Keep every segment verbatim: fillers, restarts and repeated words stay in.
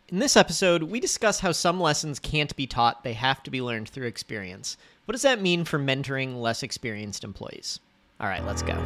In this episode, we discuss how some lessons can't be taught, they have to be learned through experience. What does that mean for mentoring less experienced employees? All right, let's go.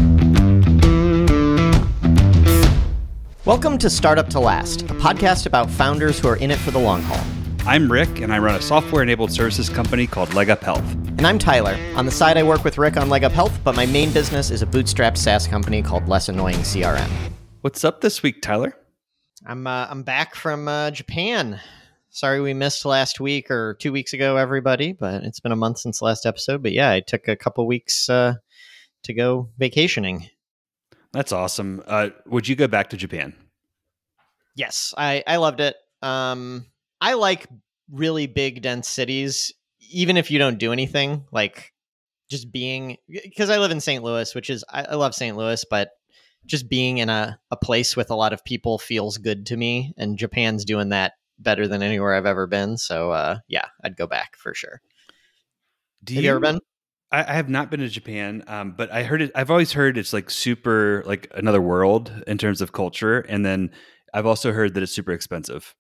Welcome to Startup to Last, a podcast about founders who are in it for the long haul. I'm Rick, and I run a software-enabled services company called Leg Up Health. And I'm Tyler. On the side, I work with Rick on Leg Up Health, but my main business is a bootstrapped SaaS company called Less Annoying C R M. What's up this week, Tyler? I'm uh, I'm back from uh, Japan. Sorry we missed last week or two weeks ago, everybody, but it's been a month since the last episode. But yeah, I took a couple weeks uh, to go vacationing. That's awesome. Uh, would you go back to Japan? Yes, I, I loved it. Um, I like really big, dense cities, even if you don't do anything, like just being, because I live in Saint Louis, which is, I, I love Saint Louis, but just being in a, a place with a lot of people feels good to me. And Japan's doing that better than anywhere I've ever been. So uh, yeah, I'd go back for sure. Do have you, you ever been? I, I have not been to Japan, um, but I heard it. I've always heard it's like super, like another world in terms of culture. And then I've also heard that it's super expensive.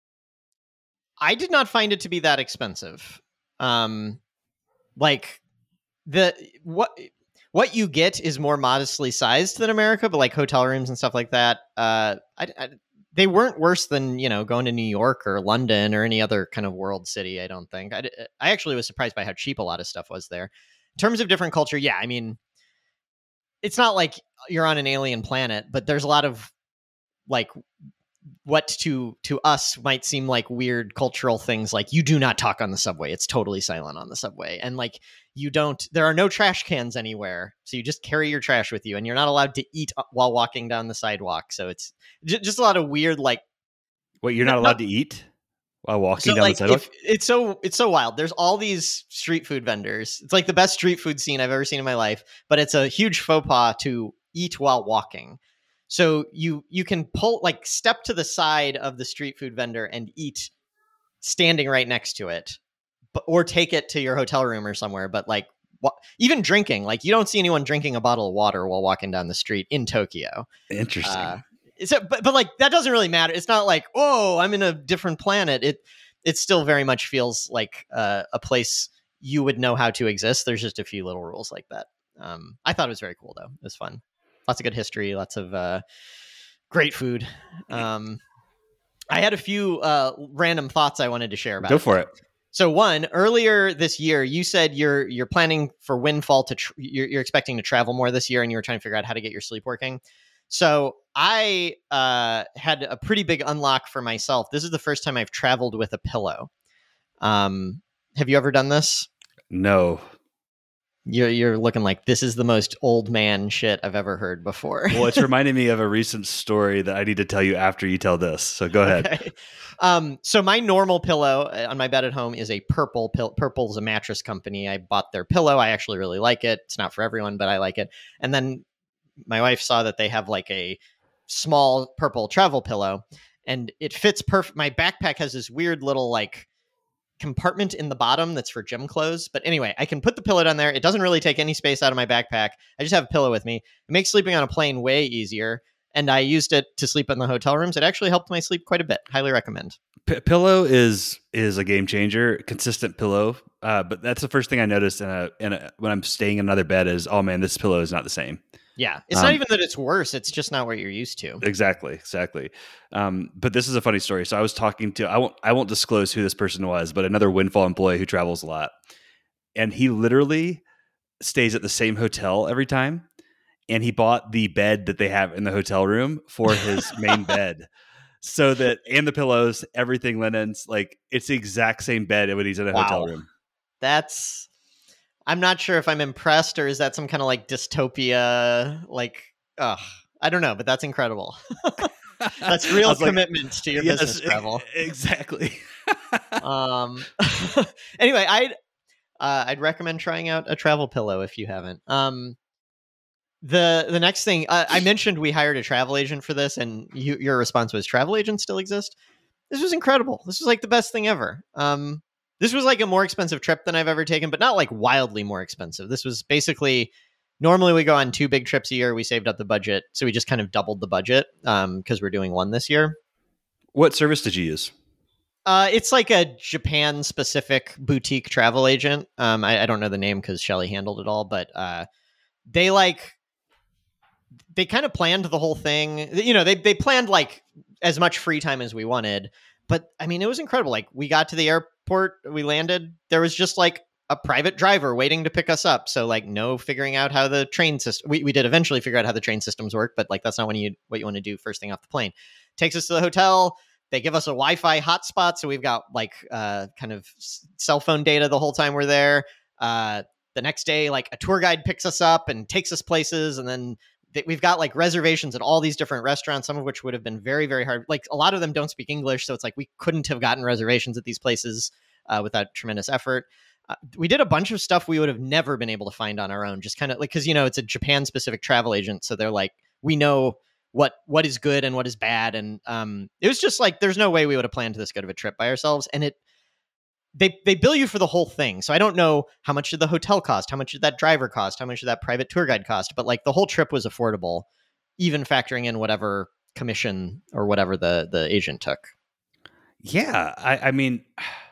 I did not find it to be that expensive. Um, like the what what you get is more modestly sized than America, but like hotel rooms and stuff like that, uh, I, I, they weren't worse than, you know, going to New York or London or any other kind of world city. I don't think. I, I actually was surprised by how cheap a lot of stuff was there. In terms of different culture, yeah, I mean, it's not like you're on an alien planet, but there's a lot of like what to to us might seem like weird cultural things, like you do not talk on the subway. It's totally silent on the subway. And like you don't, there are no trash cans anywhere. So you just carry your trash with you and you're not allowed to eat while walking down the sidewalk. So it's j- just a lot of weird, like. Wait, you're not allowed to eat while walking so down like, the sidewalk? If, it's so, it's so wild. There's all these street food vendors. It's like the best street food scene I've ever seen in my life, but it's a huge faux pas to eat while walking. So you you can pull, like, step to the side of the street food vendor and eat standing right next to it, but, or take it to your hotel room or somewhere. But like wh- even drinking, like you don't see anyone drinking a bottle of water while walking down the street in Tokyo. Interesting. Uh, so, but but like that doesn't really matter. It's not like, oh, I'm in a different planet. It it still very much feels like uh, a place you would know how to exist. There's just a few little rules like that. Um, I thought it was very cool though. It was fun. Lots of good history, lots of uh, great food. Um, I had a few uh, random thoughts I wanted to share about. Go for it. So one, earlier this year, you said you're you're planning for Windfall to tr- you're, you're expecting to travel more this year, and you were trying to figure out how to get your sleep working. So I uh, had a pretty big unlock for myself. This is the first time I've traveled with a pillow. Um, have you ever done this? No. You're you're looking like this is the most old man shit I've ever heard before. Well, it's reminding me of a recent story that I need to tell you after you tell this. So go ahead. Okay. Um, so my normal pillow on my bed at home is a Purple. Pill- Purple's a mattress company. I bought their pillow. I actually really like it. It's not for everyone, but I like it. And then my wife saw that they have like a small Purple travel pillow, and it fits perfect. My backpack has this weird little like compartment in the bottom that's for gym clothes. But anyway, I can put the pillow down there. It doesn't really take any space out of my backpack. I just have a pillow with me. It makes sleeping on a plane way easier. And I used it to sleep in the hotel rooms. It actually helped my sleep quite a bit. Highly recommend. P- pillow is is a game changer. Consistent pillow, uh, but that's the first thing I noticed in a, in a, when I'm staying in another bed is, oh man, this pillow is not the same. Yeah, it's um, not even that it's worse. It's just not what you're used to. Exactly, exactly. Um, but this is a funny story. So I was talking to I won't I won't disclose who this person was, but another Windfall employee who travels a lot, and he literally stays at the same hotel every time. And he bought the bed that they have in the hotel room for his main bed. So that, and the pillows, everything linens, like it's the exact same bed when he's in a Wow. hotel room. That's, I'm not sure if I'm impressed, or is that some kind of like dystopia? Like, ugh, I don't know, but that's incredible. That's real commitment like, to your yes, business travel. Exactly. um. Anyway, I'd uh, I'd recommend trying out a travel pillow if you haven't. Um. The the next thing uh, I mentioned, we hired a travel agent for this, and you, your response was, travel agents still exist? This was incredible. This was like the best thing ever. Um, this was like a more expensive trip than I've ever taken, but not like wildly more expensive. This was basically, normally we go on two big trips a year. We saved up the budget, so we just kind of doubled the budget um, because we're doing one this year. What service did you use? Uh, it's like a Japan specific boutique travel agent. Um, I, I don't know the name because Shelly handled it all, but uh, they like they kind of planned the whole thing. You know, they they planned like as much free time as we wanted. But I mean, it was incredible. Like we got to the airport, we landed. There was just like a private driver waiting to pick us up. So like no figuring out how the train system. We we did eventually figure out how the train systems work, but like that's not when you what you want to do first thing off the plane. Takes us to the hotel. They give us a Wi-Fi hotspot, so we've got like uh, kind of cell phone data the whole time we're there. Uh, the next day, like a tour guide picks us up and takes us places, and then th- we've got like reservations at all these different restaurants, some of which would have been very, very hard. Like a lot of them don't speak English, so it's like we couldn't have gotten reservations at these places uh, without tremendous effort. Uh, we did a bunch of stuff we would have never been able to find on our own, just kind of like because you know it's a Japan-specific travel agent, so they're like we know what what is good and what is bad, and um it was just like there's no way we would have planned this good of a trip by ourselves. And it they they bill you for the whole thing, so I don't know how much did the hotel cost, how much did that driver cost, how much did that private tour guide cost, but like the whole trip was affordable, even factoring in whatever commission or whatever the the agent took. Yeah, I, I mean,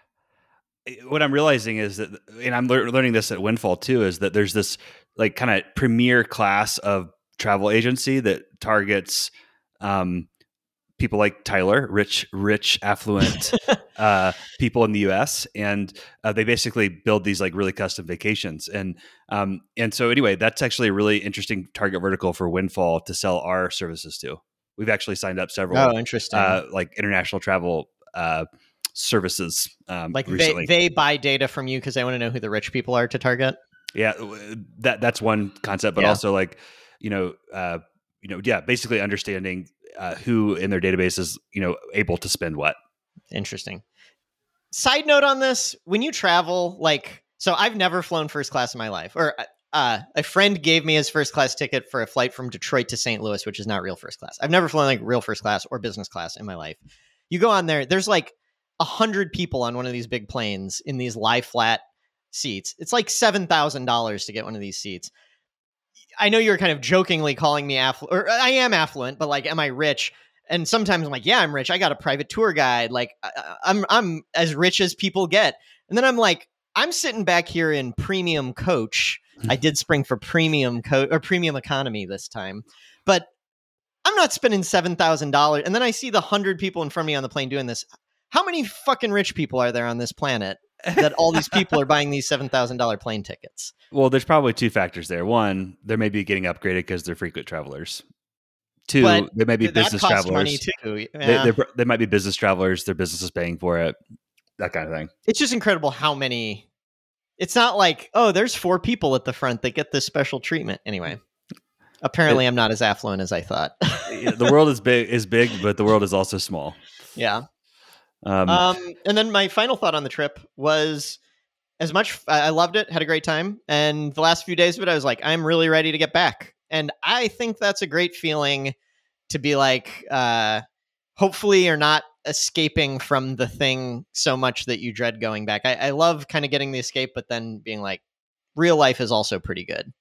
what I'm realizing is that, and I'm lear- learning this at Windfall too, is that there's this like kind of premier class of travel agency that targets um, people like Tyler, rich, rich, affluent uh, people in the U S, and uh, they basically build these like really custom vacations. And um, and so anyway, that's actually a really interesting target vertical for Windfall to sell our services to. We've actually signed up several Oh, interesting. uh, like international travel uh, services um, Like recently. they they buy data from you because they want to know who the rich people are to target. Yeah, that that's one concept, but Yeah. also like you know, uh, you know, yeah, basically understanding uh, who in their database is you know able to spend what. Interesting. Side note on this: when you travel, like, so I've never flown first class in my life, or uh, a friend gave me his first class ticket for a flight from Detroit to Saint Louis, which is not real first class. I've never flown like real first class or business class in my life. You go on there, there's like a hundred people on one of these big planes in these lie flat seats. It's like seven thousand dollars to get one of these seats. I know you're kind of jokingly calling me affluent, or I am affluent, but like, am I rich? And sometimes I'm like, yeah, I'm rich. I got a private tour guide. Like, I, I'm I'm as rich as people get. And then I'm like, I'm sitting back here in premium coach. I did spring for premium co- or premium economy this time, but I'm not spending seven thousand dollars. And then I see the hundred people in front of me on the plane doing this. How many fucking rich people are there on this planet that all these people are buying these seven thousand dollars plane tickets? Well, there's probably two factors there. One, they may be getting upgraded because they're frequent travelers. Two, But they may be that business costs travelers. money too. They, Yeah. they're- they might be business travelers. Their business is paying for it. That kind of thing. It's just incredible how many. It's not like, oh, there's four people at the front that get this special treatment. Anyway, apparently I'm not as affluent as I thought. The world is big, is big, but the world is also small. Yeah. Um, Um, and then my final thought on the trip was, as much I I loved it, had a great time, and the last few days of it, I was like, I'm really ready to get back, and I think that's a great feeling to be like, uh, hopefully you're not escaping from the thing so much that you dread going back. I, I love kind of getting the escape, but then being like, real life is also pretty good.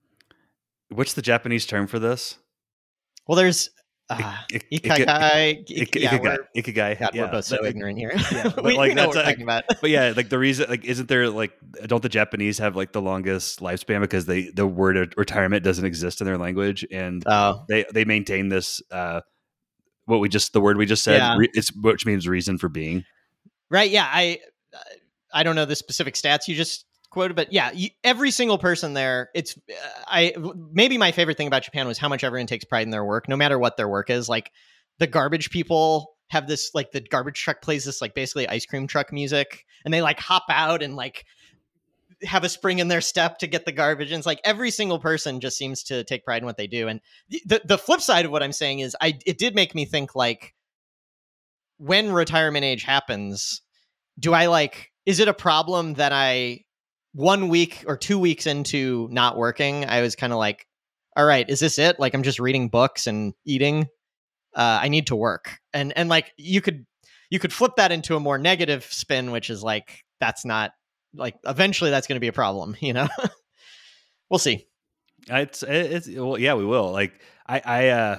what's the Japanese term for this? Well, there's uh, Ik- ik- ikigai. Ik- yeah, Ikigai. we're, Ikigai. God, yeah. we're both so That- ignorant here. yeah, but we, like we know that's what we're like- talking about. But yeah, like the reason, like, isn't there like, don't the Japanese have like the longest lifespan because they the word retirement doesn't exist in their language, and Oh, they they maintain this uh, what we just the word we just said. Yeah. Re, it's which means reason for being. right. Yeah, I I don't know the specific stats you just quoted, but yeah, you, every single person there. It's uh, I maybe my favorite thing about Japan was how much everyone takes pride in their work, no matter what their work is. Like the garbage people have this, like the garbage truck plays this like basically ice cream truck music, and they like hop out and like have a spring in their step to get the garbage. And it's like every single person just seems to take pride in what they do. And the the flip side of what I'm saying is, I it did make me think like, when retirement age happens, do I like, is it a problem that I, one week or two weeks into not working, I was kind of like, all right, is this it? Like, I'm just reading books and eating. Uh, I need to work. And, and like, you could, you could flip that into a more negative spin, which is like, that's not like, eventually that's going to be a problem, you know? We'll see. It's it's well, yeah, we will. Like I I uh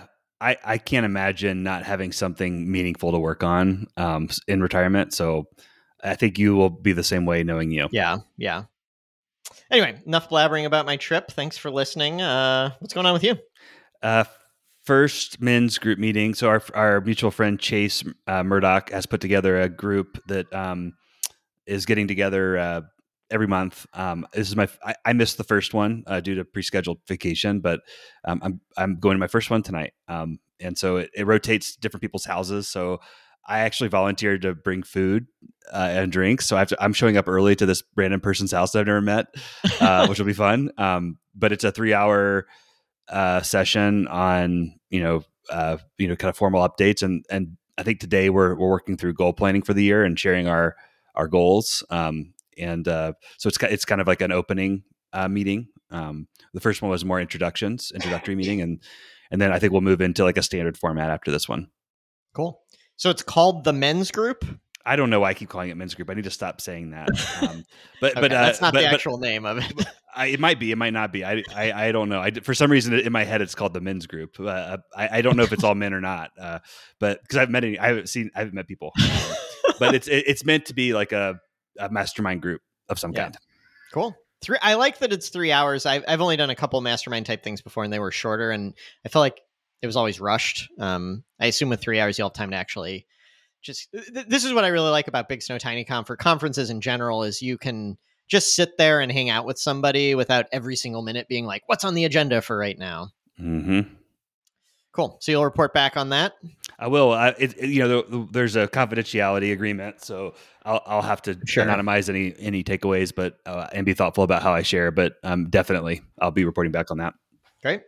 I, I can't imagine not having something meaningful to work on um, in retirement. So I think you will be the same way knowing you. Yeah. Yeah. Anyway, enough blabbering about my trip. Thanks for listening. Uh, what's going on with you? Uh, first men's group meeting. So our our mutual friend Chase uh, Murdoch has put together a group that um, is getting together uh, every month. Um, this is my I, I missed the first one uh, due to pre-scheduled vacation, but um, I'm I'm going to my first one tonight. Um, and so it, it rotates different people's houses. So I actually volunteered to bring food uh, and drinks. So I have to, I'm showing up early to this random person's house that I've never met, uh, which will be fun. Um, but it's a three hour uh, session on, you know, uh, you know, kind of formal updates. And, and I think today we're, we're working through goal planning for the year and sharing our, our goals. Um, and uh, so it's, it's kind of like an opening uh, meeting. Um, the first one was more introductions, introductory meeting. And, and then I think we'll move into like a standard format after this one. Cool. So it's called the men's group? I don't know why I keep calling it men's group. I need to stop saying that. Um, but okay, but uh, that's not but, the but, actual name of it. I, it might be. It might not be. I I, I don't know. I, for some reason in my head it's called the men's group. Uh, I, I don't know if it's all men or not. Uh, but because I've met any, I haven't seen. I haven't met people. Um, but it's it, it's meant to be like a, a mastermind group of some yeah. kind. Cool. Three. I like that it's three hours. I've I've only done a couple mastermind type things before, and they were shorter, and I felt like it was always rushed. Um, I assume with three hours you'll have time to actually. Just th- this is what I really like about Big Snow Tiny Con for conferences in general is you can just sit there and hang out with somebody without every single minute being like, what's on the agenda for right now? Mm-hmm. Cool. So you'll report back on that? I will. I, it, it, you know, the, the, there's a confidentiality agreement, so I'll, I'll have to sure. anonymize any any takeaways, but uh, and be thoughtful about how I share. But um, definitely, I'll be reporting back on that. Great.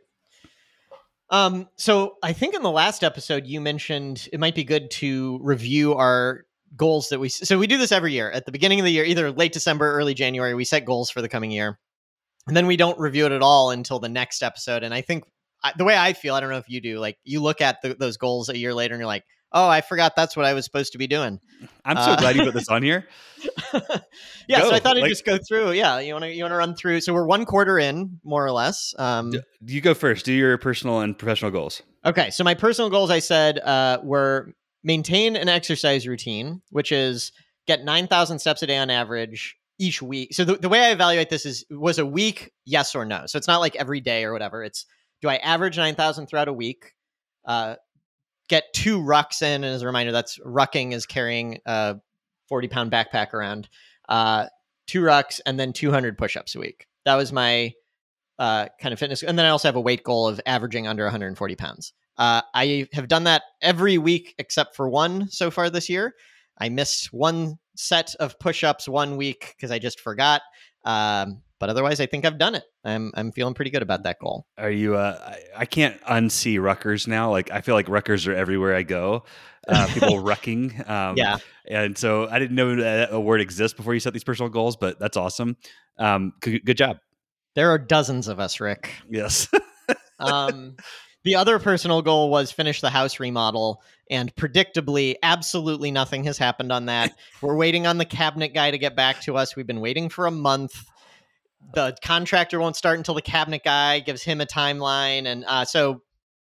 Um, so I think in the last episode you mentioned it might be good to review our goals that we, so we do this every year at the beginning of the year, either late December, early January, we set goals for the coming year and then we don't review it at all until the next episode. And I think I, the way I feel, I don't know if you do, like you look at the, those goals a year later and you're like, oh, I forgot that's what I was supposed to be doing. I'm so uh, glad you put this on here. yeah. Go. So I thought I'd like, just go through. Yeah. You want to, you want to run through. So we're one quarter in more or less. Um, do, you go first, do your personal and professional goals. Okay. So my personal goals, I said, uh, were maintain an exercise routine, which is get nine thousand steps a day on average each week. So the, the way I evaluate this is, was a week, yes or no. So it's not like every day or whatever. It's, do I average nine thousand throughout a week? Uh, get two rucks in. And as a reminder, that's rucking is carrying a forty pound backpack around, uh, two rucks and then two hundred push-ups a week. That was my uh, kind of fitness. And then I also have a weight goal of averaging under one hundred forty pounds. Uh, I have done that every week except for one so far this year. I missed one set of push-ups one week because I just forgot. Um, but otherwise, I think I've done it. I'm I'm feeling pretty good about that goal. Are you? Uh, I, I can't unsee ruckers now. Like I feel like ruckers are everywhere I go. Uh, people rucking. Um, yeah. And so I didn't know that a word exists before you set these personal goals, but that's awesome. Um, good, good job. There are dozens of us, Rick. Yes. um, the other personal goal was finish the house remodel. And predictably, absolutely nothing has happened on that. We're waiting on the cabinet guy to get back to us. We've been waiting for a month. The contractor won't start until the cabinet guy gives him a timeline. And uh, so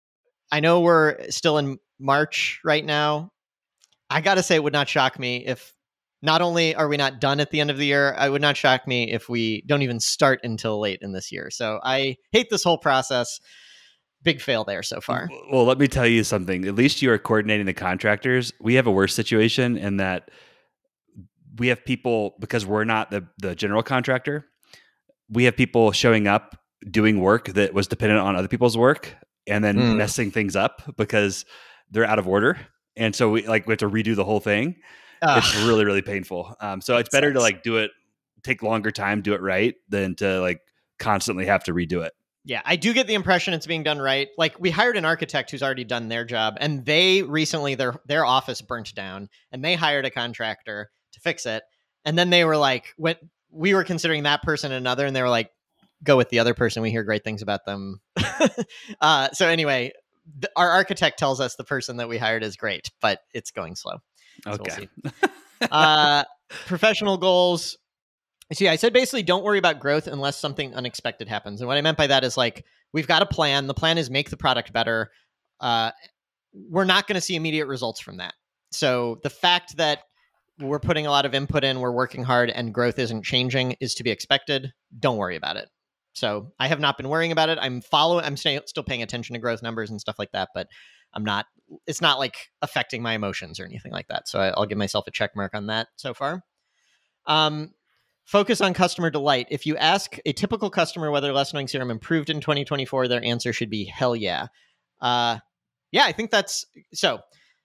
I know we're still in March right now. I got to say, it would not shock me if not only are we not done at the end of the year, it would not shock me if we don't even start until late in this year. So I hate this whole process. Big fail there so far. Well, let me tell you something. At least you are coordinating the contractors. We have a worse situation in that we have people, because we're not the, the general contractor, we have people showing up doing work that was dependent on other people's work and then mm. messing things up because they're out of order. And so we like we have to redo the whole thing. Uh, it's really, really painful. Um, so it's better sucks. to like do it, take longer time, do it right than to like constantly have to redo it. Yeah, I do get the impression it's being done right. Like we hired an architect who's already done their job, and they recently their their office burnt down, and they hired a contractor to fix it. And then they were like, when we were considering that person another, and they were like, go with the other person. We hear great things about them. uh, so anyway, th- our architect tells us the person that we hired is great, but it's going slow. So okay. We'll see. uh, professional goals. See, I said basically don't worry about growth unless something unexpected happens. And what I meant by that is like, we've got a plan. The plan is make the product better. Uh, we're not going to see immediate results from that. So the fact that we're putting a lot of input in, we're working hard, and growth isn't changing is to be expected. Don't worry about it. So I have not been worrying about it. I'm following, I'm stay, still paying attention to growth numbers and stuff like that, but I'm not, it's not like affecting my emotions or anything like that. So I, I'll give myself a check mark on that so far. Um, focus on customer delight. If you ask a typical customer whether Less Annoying Serum improved in twenty twenty-four, their answer should be hell yeah. Uh, yeah, I think that's, so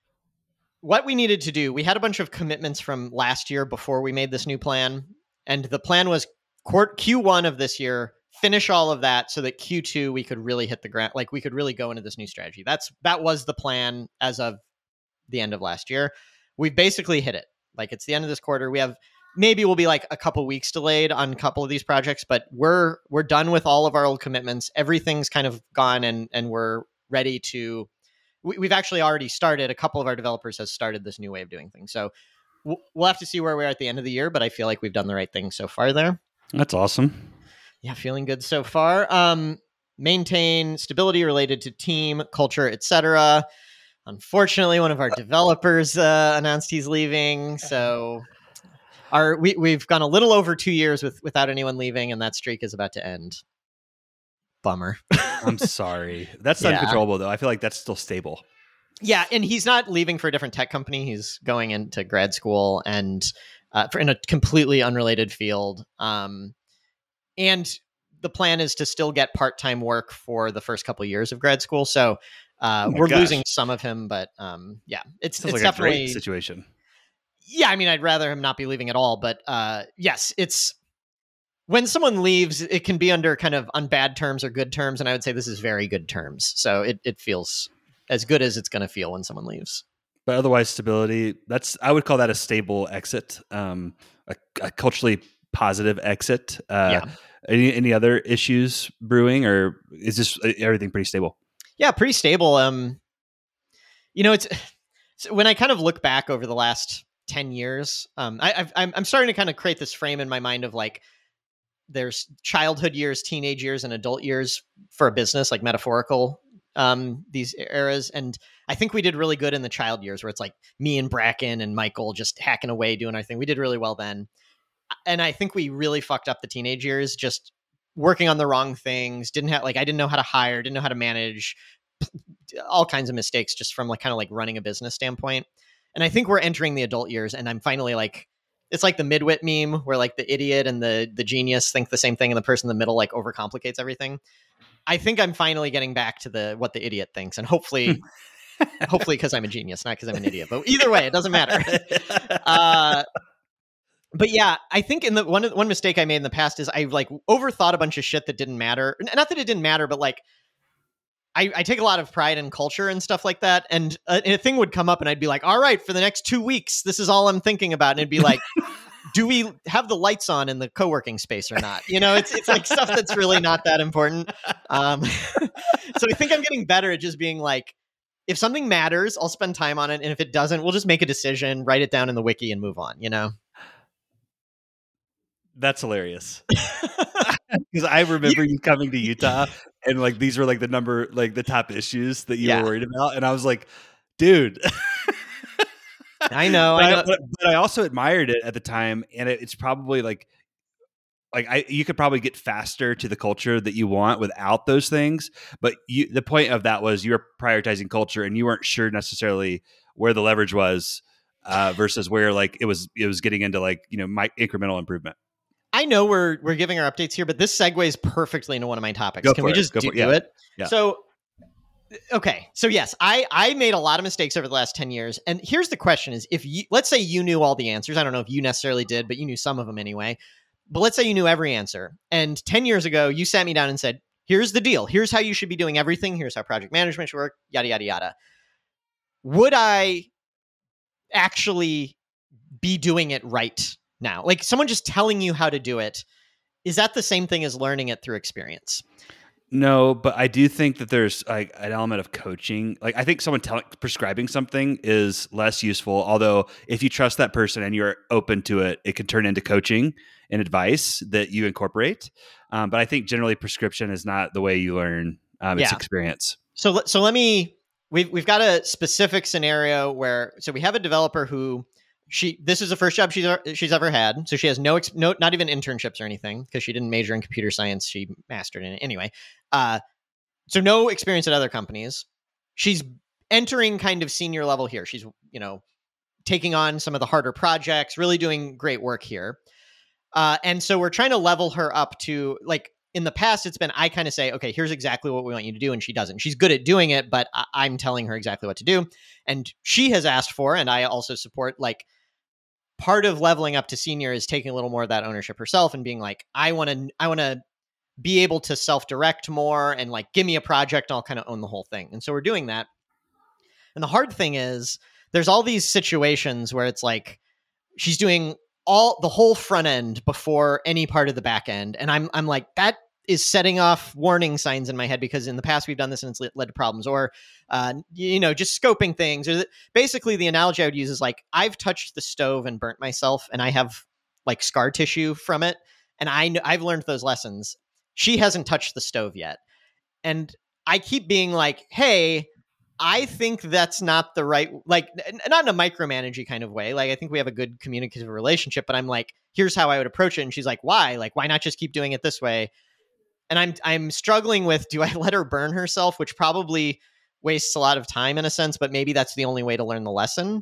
what we needed to do, we had a bunch of commitments from last year before we made this new plan. And the plan was Q one of this year, finish all of that so that Q two, we could really hit the ground. Like we could really go into this new strategy. That's, that was the plan as of the end of last year. We've basically hit it. Like it's the end of this quarter. We have, maybe we'll be like a couple weeks delayed on a couple of these projects, but we're, we're done with all of our old commitments. Everything's kind of gone and, and we're ready to, we've actually already started. A couple of our developers has started this new way of doing things. So we'll have to see where we are at the end of the year, but I feel like we've done the right thing so far there. That's awesome. Yeah, feeling good so far. Um, maintain stability related to team, culture, et cetera. Unfortunately, one of our developers uh, announced he's leaving. So our we, we've gone a little over two years with without anyone leaving, and that streak is about to end. Bummer. I'm sorry. That's Yeah. uncontrollable, though. I feel like that's still stable. Yeah, and he's not leaving for a different tech company. He's going into grad school and uh, for in a completely unrelated field. Um, and the plan is to still get part-time work for the first couple of years of grad school. So uh, Oh my we're gosh. losing some of him, but um, yeah, it's, Sounds it's like a definitely great situation. Yeah, I mean, I'd rather him not be leaving at all. But uh, yes, it's when someone leaves, it can be under kind of on bad terms or good terms, and I would say this is very good terms. So it it feels as good as it's going to feel when someone leaves. But otherwise, stability, that's, I would call that a stable exit, um, a, a culturally positive exit. Uh, Yeah. Any, any other issues brewing, or is this everything pretty stable? Yeah, pretty stable. Um, you know, it's so when I kind of look back over the last ten years, um, I, I've, I'm, I'm starting to kind of create this frame in my mind of like, there's childhood years, teenage years, and adult years for a business, like metaphorical, um, these eras. And I think we did really good in the child years where it's like me and Bracken and Michael just hacking away, doing our thing. We did really well then. And I think we really fucked up the teenage years, just working on the wrong things. Didn't have like, I didn't know how to hire, didn't know how to manage, all kinds of mistakes just from like kind of like running a business standpoint. And I think we're entering the adult years, and I'm finally like, it's like the midwit meme where like the idiot and the the genius think the same thing, and the person in the middle like overcomplicates everything. I think I'm finally getting back to the what the idiot thinks, and hopefully, hopefully because I'm a genius, not because I'm an idiot. But either way, it doesn't matter. uh, but yeah, I think in the one one mistake I made in the past is I like overthought a bunch of shit that didn't matter. Not that it didn't matter, but like I, I take a lot of pride in culture and stuff like that. And a, a thing would come up and I'd be like, all right, for the next two weeks, this is all I'm thinking about. And it'd be like, do we have the lights on in the co-working space or not? You know, it's it's like stuff that's really not that important. Um, so I think I'm getting better at just being like, if something matters, I'll spend time on it. And if it doesn't, we'll just make a decision, write it down in the wiki and move on, you know? That's hilarious. Because I remember you coming to Utah and like these were like the number, like the top issues that you Yeah. were worried about. And I was like, dude. I know. But I I, know. but, but I also admired it at the time. And it, it's probably like, like I, you could probably get faster to the culture that you want without those things. But you, the point of that was you were prioritizing culture and you weren't sure necessarily where the leverage was uh, versus where like it was, it was getting into like, you know, my incremental improvement. I know we're we're giving our updates here, but this segues perfectly into one of my topics. Go Can for we it. just Go do, for it. Yeah. do it? Yeah. So, okay. So yes, I, I made a lot of mistakes over the last ten years. And here's the question is if you, let's say you knew all the answers. I don't know if you necessarily did, but you knew some of them anyway. But let's say you knew every answer. And ten years ago, you sat me down and said, here's the deal. Here's how you should be doing everything. Here's how project management should work, yada, yada, yada. Would I actually be doing it right now? Like someone just telling you how to do it. Is that the same thing as learning it through experience? No, but I do think that there's like an element of coaching. Like I think someone telling prescribing something is less useful. Although if you trust that person and you're open to it, it can turn into coaching and advice that you incorporate. Um, but I think generally prescription is not the way you learn. Um, it's Yeah. experience. So, so let me, we've we've got a specific scenario where so we have a developer who she this is the first job she's she's ever had, so she has no no not even internships or anything because she didn't major in computer science, she mastered in it anyway. Uh, so no experience at other companies. She's entering kind of senior level here. She's you know taking on some of the harder projects, really doing great work here. Uh, and so we're trying to level her up to like. In the past, it's been, I kind of say, okay, here's exactly what we want you to do. And she doesn't. She's good at doing it, but I- I'm telling her exactly what to do. And she has asked for, and I also support, like, part of leveling up to senior is taking a little more of that ownership herself and being like, I want to, I want to be able to self-direct more and like, give me a project. And I'll kind of own the whole thing. And so we're doing that. And the hard thing is there's all these situations where it's like, she's doing all the whole front end before any part of the back end. And I'm, I'm like, that is setting off warning signs in my head because in the past we've done this and it's led to problems or, uh, you know, just scoping things or th- basically the analogy I would use is like, I've touched the stove and burnt myself and I have like scar tissue from it. And I know I've learned those lessons. She hasn't touched the stove yet. And I keep being like, hey, I think that's not the right, like, n- not in a micromanaging kind of way. Like, I think we have a good communicative relationship, but I'm like, here's how I would approach it. And she's like, why? Like, why not just keep doing it this way? And I'm I'm struggling with, do I let her burn herself, which probably wastes a lot of time in a sense, but maybe that's the only way to learn the lesson?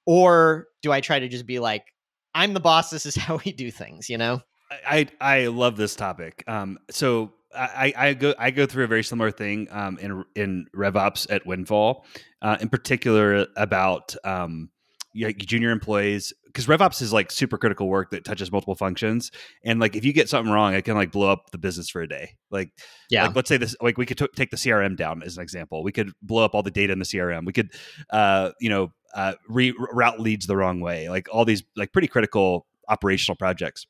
Or do I try to just be like, I'm the boss, this is how we do things, you know? I I love this topic. Um, so I, I go I go through a very similar thing um, in in RevOps at Windfall, uh, in particular about um, you know, junior employees, because RevOps is like super critical work that touches multiple functions, and like if you get something wrong, it can like blow up the business for a day. Like Yeah. like let's say this, like we could t- take the C R M down as an example. We could blow up all the data in the C R M. We could uh, you know uh, re- route leads the wrong way. Like all these like pretty critical operational projects.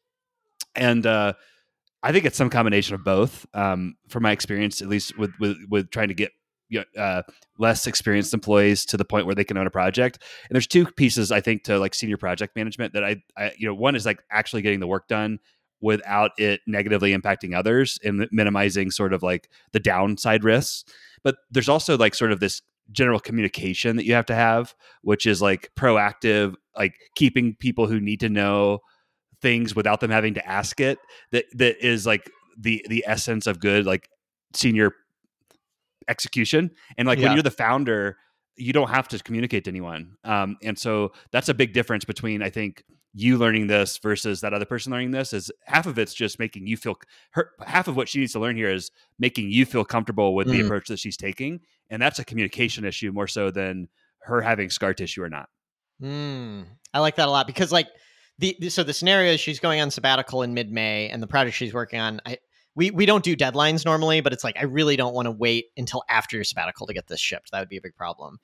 And uh, I think it's some combination of both. Um, from my experience, at least with with, with trying to get you know, uh, less experienced employees to the point where they can own a project. And there's two pieces I think to like senior project management that I, I you know, one is like actually getting the work done without it negatively impacting others and minimizing sort of like the downside risks. But there's also like sort of this general communication that you have to have, which is like proactive, like keeping people who need to know things without them having to ask it, that that is like the the essence of good like senior execution. And like when Yeah. you're the founder, you don't have to communicate to anyone, um, and so that's a big difference between I think you learning this versus that other person learning this. Is half of it's just making you feel her, half of what she needs to learn here is making you feel comfortable with the Mm. approach that she's taking, and that's a communication issue more so than her having scar tissue or not. Mm. I like that a lot because like the, the so the scenario is she's going on sabbatical in mid-May and the project she's working on, I we we don't do deadlines normally, but it's like I really don't want to wait until after your sabbatical to get this shipped. That would be a big problem.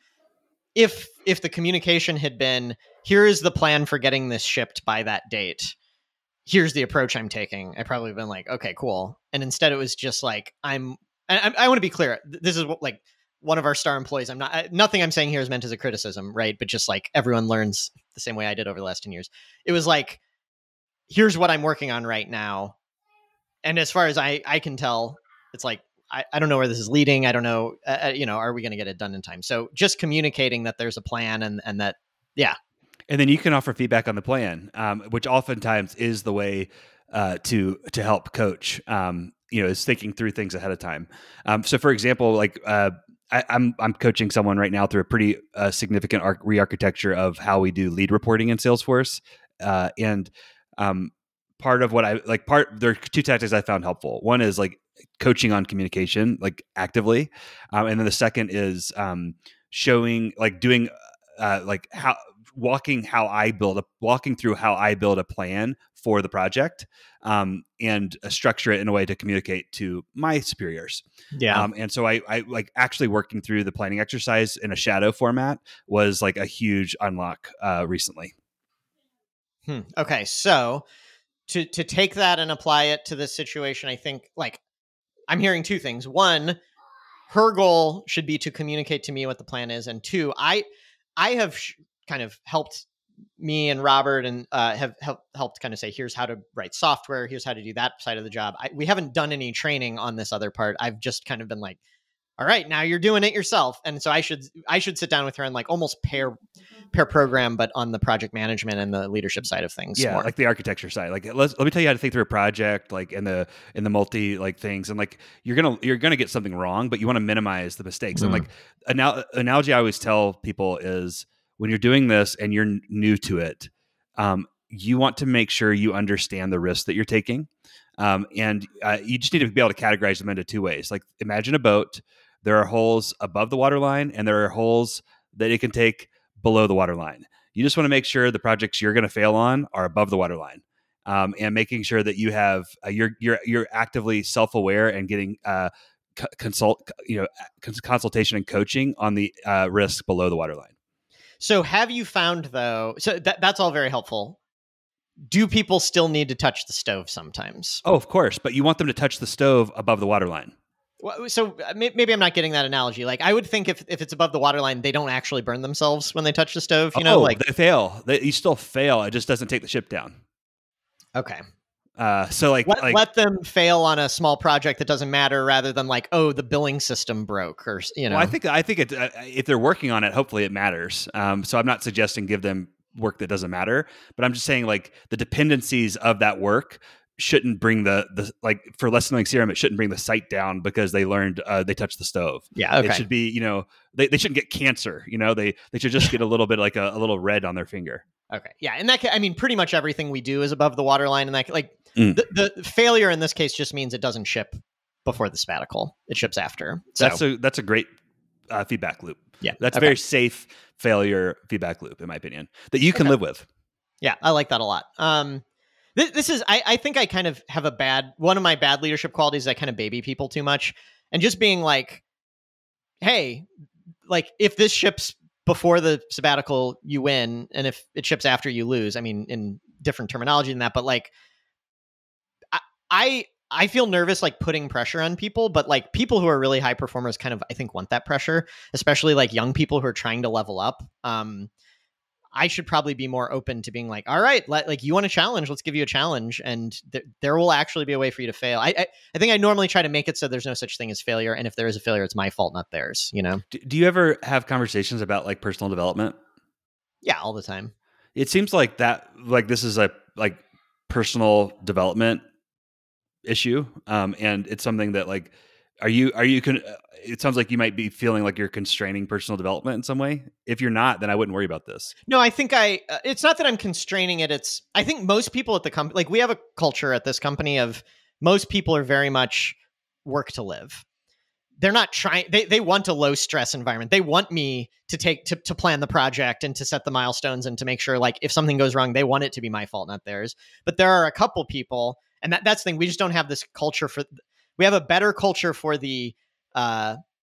If if the communication had been, here is the plan for getting this shipped by that date, here's the approach I'm taking, I probably have been like, okay, cool. And instead it was just like, I'm, I, I want to be clear. This is what, like one of our star employees. I'm not, I, nothing I'm saying here is meant as a criticism, right? But just like everyone learns the same way I did over the last ten years. It was like, here's what I'm working on right now. And as far as I, I can tell, it's like, I, I don't know where this is leading. I don't know, uh, you know, are we going to get it done in time? So just communicating that there's a plan and, and that, yeah. And then you can offer feedback on the plan, um, which oftentimes is the way uh, to to help coach. Um, you know, is thinking through things ahead of time. Um, so, for example, like uh, I, I'm I'm coaching someone right now through a pretty uh, significant arch- re-architecture of how we do lead reporting in Salesforce, uh, and um, part of what I like part there are two tactics I found helpful. One is like coaching on communication, like actively, um, and then the second is um, showing like doing uh, like how walking how I build a walking through how I build a plan for the project, um, and uh, structure it in a way to communicate to my superiors. Yeah. Um, and so I, I like actually working through the planning exercise in a shadow format was like a huge unlock uh, recently. Hmm. Okay. So to, to take that and apply it to this situation, I think like I'm hearing two things. One, her goal should be to communicate to me what the plan is. And two, I, I have sh- kind of helped me and Robert and uh, have help, helped kind of say, here's how to write software. Here's how to do that side of the job. I, we haven't done any training on this other part. I've just kind of been like, all right, now you're doing it yourself. And so I should I should sit down with her and like almost pair pair program, but on the project management and the leadership side of things. Yeah, more. like the architecture side. Like let's let me tell you how to think through a project, like in the in the multi like things, and like you're gonna you're gonna get something wrong, but you want to minimize the mistakes. Mm. And like an analogy I always tell people is when you're doing this and you're n- new to it, um, you want to make sure you understand the risk that you're taking, um, and uh, you just need to be able to categorize them into two ways. Like imagine a boat. There are holes above the waterline, and there are holes that it can take below the waterline. You just want to make sure the projects you're going to fail on are above the waterline, um, and making sure that you have uh, you're you're you're actively self-aware and getting uh, c- consult you know cons- consultation and coaching on the uh, risk below the waterline. So have you found though? So that that's all very helpful. Do people still need to touch the stove sometimes? Oh, of course, but you want them to touch the stove above the waterline. So maybe I'm not getting that analogy. Like I would think if, if it's above the waterline, they don't actually burn themselves when they touch the stove. You know, oh, like they fail. They, you still fail. It just doesn't take the ship down. Okay. Uh, so like let, like let them fail on a small project that doesn't matter, rather than like, oh, the billing system broke, or you know. Well, I think I think it, uh, if they're working on it, hopefully it matters. Um, so I'm not suggesting give them work that doesn't matter, but I'm just saying like the dependencies of that work shouldn't bring the the like for lesson learning C R M, it shouldn't bring the site down because they learned uh, they touched the stove. Yeah, okay. It should be, you know, they, they shouldn't get cancer. You know, they they should just get a little bit like a, a little red on their finger. Okay, yeah, and that I mean, pretty much everything we do is above the waterline, and that like mm. the, the failure in this case just means it doesn't ship before the sabbatical; it ships after. So that's a that's a great uh, feedback loop. Yeah, that's okay. a very safe failure feedback loop, in my opinion, that you can okay. live with. Yeah, I like that a lot. Um, this, this is I, I think I kind of have a bad one of my bad leadership qualities is I kind of baby people too much, and just being like, hey, like if this ships before the sabbatical, you win, and if it ships after, you lose. I mean, in different terminology than that, but like, I, I I feel nervous like putting pressure on people, but like people who are really high performers kind of I think want that pressure, especially like young people who are trying to level up. Um, I should probably be more open to being like, all right, let, like you want a challenge, let's give you a challenge, and th- there will actually be a way for you to fail. I, I I think I normally try to make it so there's no such thing as failure, and if there is a failure, it's my fault, not theirs. You know? Do, do you ever have conversations about like personal development? Yeah, all the time. It seems like that, like this is a like personal development issue, um, and it's something that like, are you are you can? It sounds like you might be feeling like you're constraining personal development in some way. If you're not, then I wouldn't worry about this. No, I think I. Uh, it's not that I'm constraining it. It's I think most people at the company, like we have a culture at this company of most people are very much work to live. They're not trying. They they want a low stress environment. They want me to take to to plan the project and to set the milestones and to make sure like if something goes wrong, they want it to be my fault, not theirs. But there are a couple people, and that that's the thing. We just don't have this culture for. We have a better culture for the uh,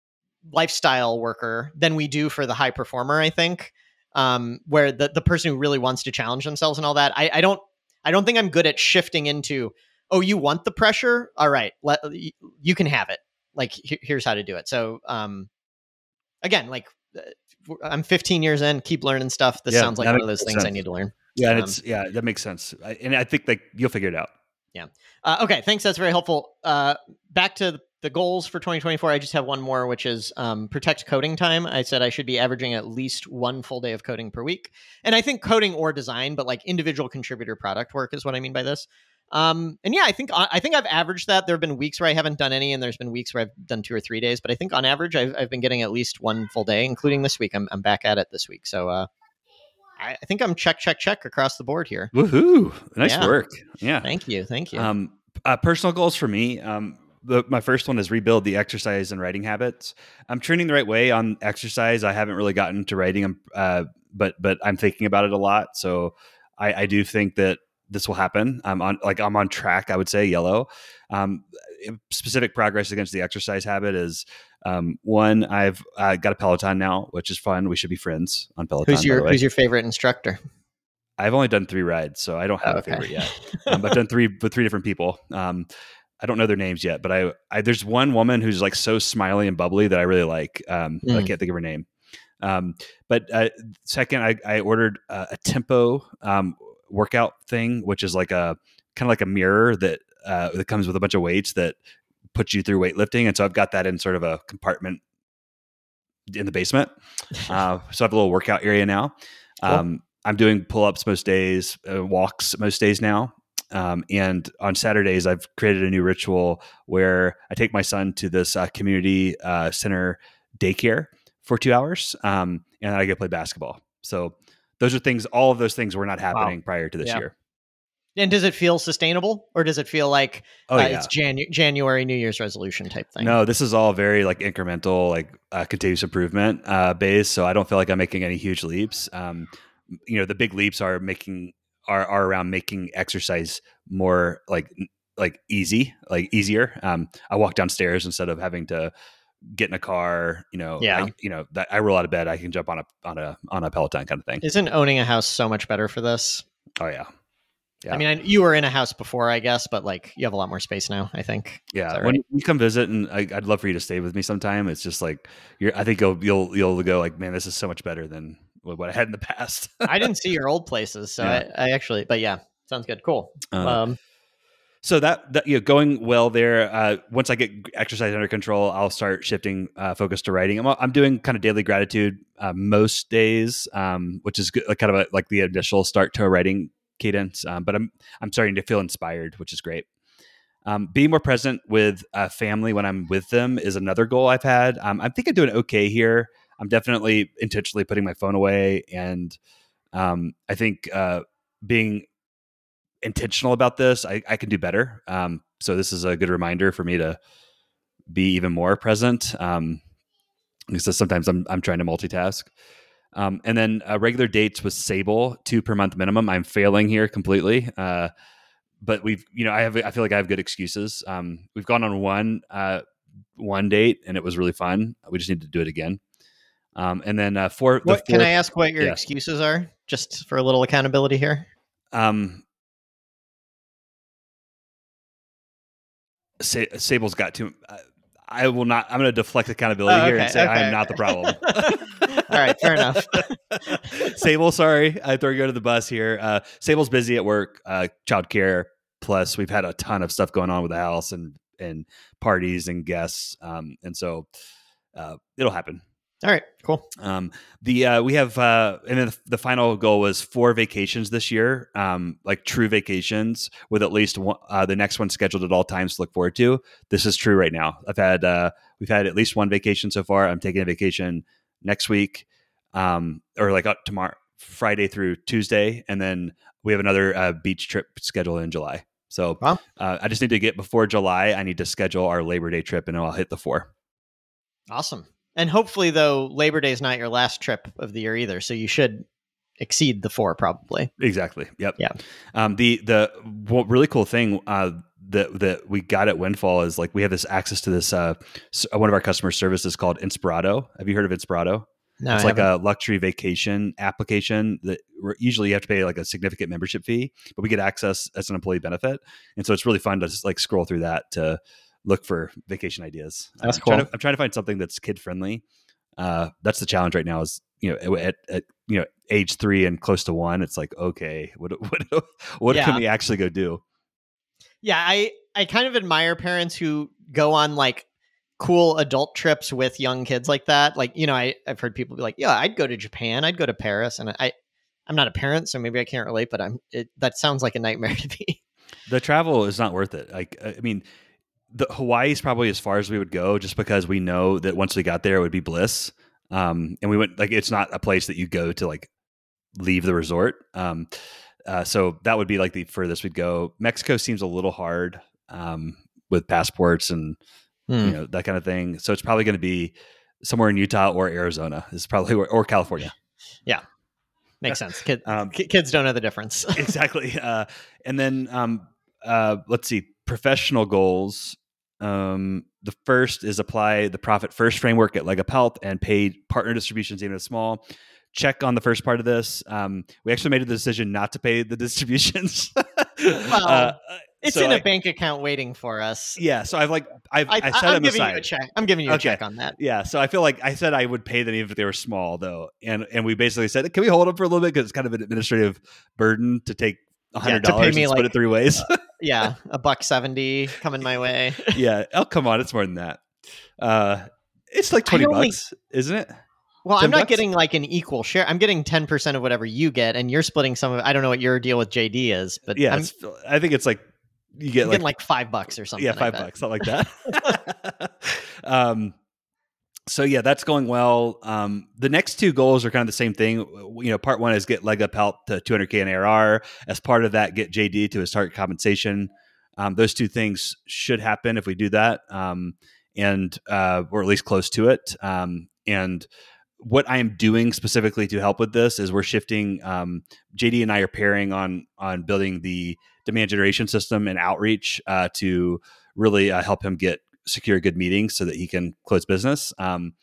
lifestyle worker than we do for the high performer, I think, um, where the, the person who really wants to challenge themselves and all that. I, I don't I don't think I'm good at shifting into, oh, you want the pressure? All right, let, you can have it. Like, he, here's how to do it. So, um, again, like I'm fifteen years in, keep learning stuff. This yeah, sounds like one of those things sense. I need to learn. Yeah, and um, it's yeah, that makes sense. I, and I think like you'll figure it out. Yeah. Uh, okay. Thanks. That's very helpful. Uh, back to the goals for twenty twenty-four. I just have one more, which is um, protect coding time. I said I should be averaging at least one full day of coding per week. And I think coding or design, but like individual contributor product work is what I mean by this. Um, and yeah, I think I think I've averaged that. There have been weeks where I haven't done any, and there's been weeks where I've done two or three days. But I think on average, I've, I've been getting at least one full day, including this week. I'm, I'm back at it this week. So uh, I, I think I'm check, check, check across the board here. Woohoo. Nice yeah. work. Yeah. Thank you. Thank you. Um, uh, personal goals for me. Um, the, my first one is rebuild the exercise and writing habits. I'm trending the right way on exercise. I haven't really gotten to writing, uh, but but I'm thinking about it a lot. So I, I do think that this will happen. I'm on like I'm on track. I would say yellow. Um, specific progress against the exercise habit is um, one. I've uh, got a Peloton now, which is fun. We should be friends on Peloton. Who's your Who's your favorite instructor? I've only done three rides, so I don't have oh, okay. a favorite yet. um, I've done three with three different people. Um, I don't know their names yet, but I, I there's one woman who's like so smiley and bubbly that I really like. Um, mm. I can't think of her name. Um, but uh, second, I, I ordered uh, a tempo um, workout thing, which is like a kind of like a mirror that uh, that comes with a bunch of weights that put you through weightlifting. And so I've got that in sort of a compartment in the basement. Uh, so I have a little workout area now. Cool. Um, I'm doing pull-ups most days, uh, walks most days now. Um, and on Saturdays, I've created a new ritual where I take my son to this uh, community uh, center daycare for two hours, um, and I get to play basketball. So those are things, all of those things were not happening wow. prior to this yeah. year. And does it feel sustainable, or does it feel like oh, uh, yeah. it's Janu- January New Year's resolution type thing? No, this is all very like incremental, like uh, continuous improvement uh, based. So I don't feel like I'm making any huge leaps. Um, you know, the big leaps are making are, are around making exercise more like like easy, like easier. Um, I walk downstairs instead of having to get in a car. You know, yeah. I, you know, that I roll out of bed, I can jump on a on a on a Peloton kind of thing. Isn't owning a house so much better for this? Oh yeah. Yeah. I mean, I, you were in a house before, I guess, but like you have a lot more space now, I think. Yeah. Right? When you come visit, and I, I'd love for you to stay with me sometime. It's just like you're. I think you'll you'll you'll go like, man, this is so much better than what I had in the past. I didn't see your old places, so yeah. I, I actually, but yeah, sounds good. Cool. Uh, um, so that that you know, going well there. Uh, once I get exercise under control, I'll start shifting uh, focus to writing. I'm I'm doing kind of daily gratitude uh, most days, um, which is good, like kind of a, like the initial start to a writing cadence, um, but I'm I'm starting to feel inspired, which is great. Um, being more present with uh, family when I'm with them is another goal I've had. Um, I think I'm doing okay here. I'm definitely intentionally putting my phone away, and um, I think uh, being intentional about this, I, I can do better. Um, so this is a good reminder for me to be even more present. Um, because sometimes I'm I'm trying to multitask. Um, and then uh, regular dates with Sable, two per month minimum. I'm failing here completely. Uh, but we've, you know, I have, I feel like I have good excuses. Um, we've gone on one, uh, one date and it was really fun. We just need to do it again. Um, and then uh, for the what, fourth, can I ask what your yeah. excuses are, just for a little accountability here? Um, Sa- Sable's got too. Uh, I will not. I'm going to deflect accountability oh, okay, here and say okay. I am not the problem. All right, fair enough. Sable, sorry, I throw you under the bus here. Uh, Sable's busy at work, uh, childcare. Plus, we've had a ton of stuff going on with the house and and parties and guests, um, and so uh, it'll happen. All right, cool. Um, the uh, we have uh, and then the, the final goal was four vacations this year, um, like true vacations with at least one, uh, the next one scheduled at all times to look forward to. This is true right now. I've had uh, we've had at least one vacation so far. I'm taking a vacation next week, um, or like uh, tomorrow, Friday through Tuesday, and then we have another uh, beach trip scheduled in July. So wow. uh, I just need to get before July. I need to schedule our Labor Day trip, and I'll hit the four. Awesome. And hopefully, though, Labor Day is not your last trip of the year either, so you should exceed the four probably. Exactly. Yep. Yeah. Um, the the what really cool thing uh, that that we got at Windfall is like we have this access to this uh, one of our customer services called Inspirato. Have you heard of Inspirato? No, it's I like haven't. a luxury vacation application that usually you have to pay like a significant membership fee, but we get access as an employee benefit, and so it's really fun to just like scroll through that to look for vacation ideas. That's I'm cool. Trying to, I'm trying to find something that's kid friendly. Uh, that's the challenge right now. Is you know at, at you know age three and close to one, it's like okay, what what what Yeah. can we actually go do? Yeah, I I kind of admire parents who go on like cool adult trips with young kids like that. Like, you know, I I've heard people be like, yeah, I'd go to Japan, I'd go to Paris, and I I'm not a parent, so maybe I can't relate, but I'm it, that sounds like a nightmare to me. The travel is not worth it. Like I mean. The Hawaii is probably as far as we would go, just because we know that once we got there, it would be bliss. Um, and we went like it's not a place that you go to like leave the resort. Um, uh, so that would be like the furthest we'd go. Mexico seems a little hard um, with passports and Hmm. you know that kind of thing. So it's probably going to be somewhere in Utah or Arizona. Is probably where, or California. Yeah, makes sense. Kid, Um, ki- kids don't know the difference. exactly. Uh, and then um, uh, let's see, professional goals. Um, the first is apply the profit first framework at Leg Up Health and paid partner distributions, even if small. Check on the first part of this. Um, we actually made the decision not to pay the distributions. Well, uh, it's so in a I, bank account waiting for us. Yeah. So I've like, I've, I, I, set I'm them giving aside. you a check. I'm giving you a Okay. check on that. Yeah. So I feel like I said I would pay them even if they were small though. And, and we basically said, can we hold them for a little bit? Cause it's kind of an administrative burden to take a hundred dollars me and like- split it three ways. yeah, a buck seventy coming my way. Yeah. Oh, come on. It's more than that. Uh, it's like I twenty only bucks, isn't it? well, I'm ten not bucks? getting like an equal share. I'm getting ten percent of whatever you get, and you're splitting some of it. I don't know what your deal with J D is, but Yeah. I'm, It's, I think it's like you get I'm like, getting like five bucks or something. yeah, I five bet. bucks, something like that. um, so yeah, that's going well. Um, the next two goals are kind of the same thing. You know, part one is get leg up help to two hundred K in A R R. As part of that, get J D to his target compensation. Um, those two things should happen if we do that, um, and uh, or at least close to it. Um, and what I am doing specifically to help with this is we're shifting. Um, J D and I are pairing on on building the demand generation system and outreach uh, to really uh, help him get secure good meetings so that he can close business. Um,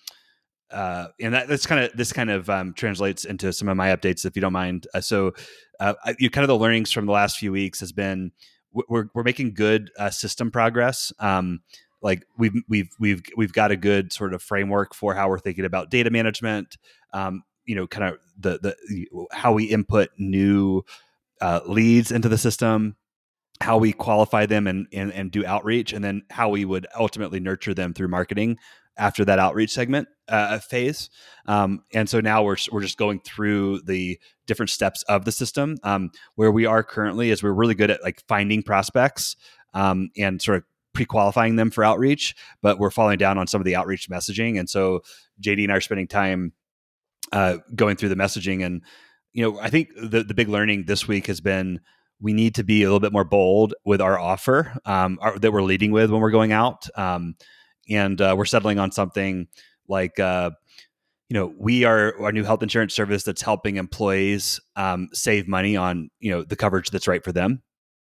uh, and that, that's kind of this kind of um, translates into some of my updates, if you don't mind. Uh, so, uh, you kind of the learnings from the last few weeks has been we're we're making good uh, system progress. Um, like we've we've we've we've got a good sort of framework for how we're thinking about data management. Um, you know, kind of the the how we input new uh, leads into the system, how we qualify them and, and and do outreach, and then how we would ultimately nurture them through marketing after that outreach segment uh, phase. Um, and so now we're we're just going through the different steps of the system. Um, where we are currently is we're really good at like finding prospects um, and sort of pre-qualifying them for outreach, but we're falling down on some of the outreach messaging. And so J D and I are spending time uh, going through the messaging. And you know, I think the the big learning this week has been we need to be a little bit more bold with our offer um, our, that we're leading with when we're going out. Um, and uh, we're settling on something like, uh, you know, we are our new health insurance service that's helping employees um, save money on, you know, the coverage that's right for them.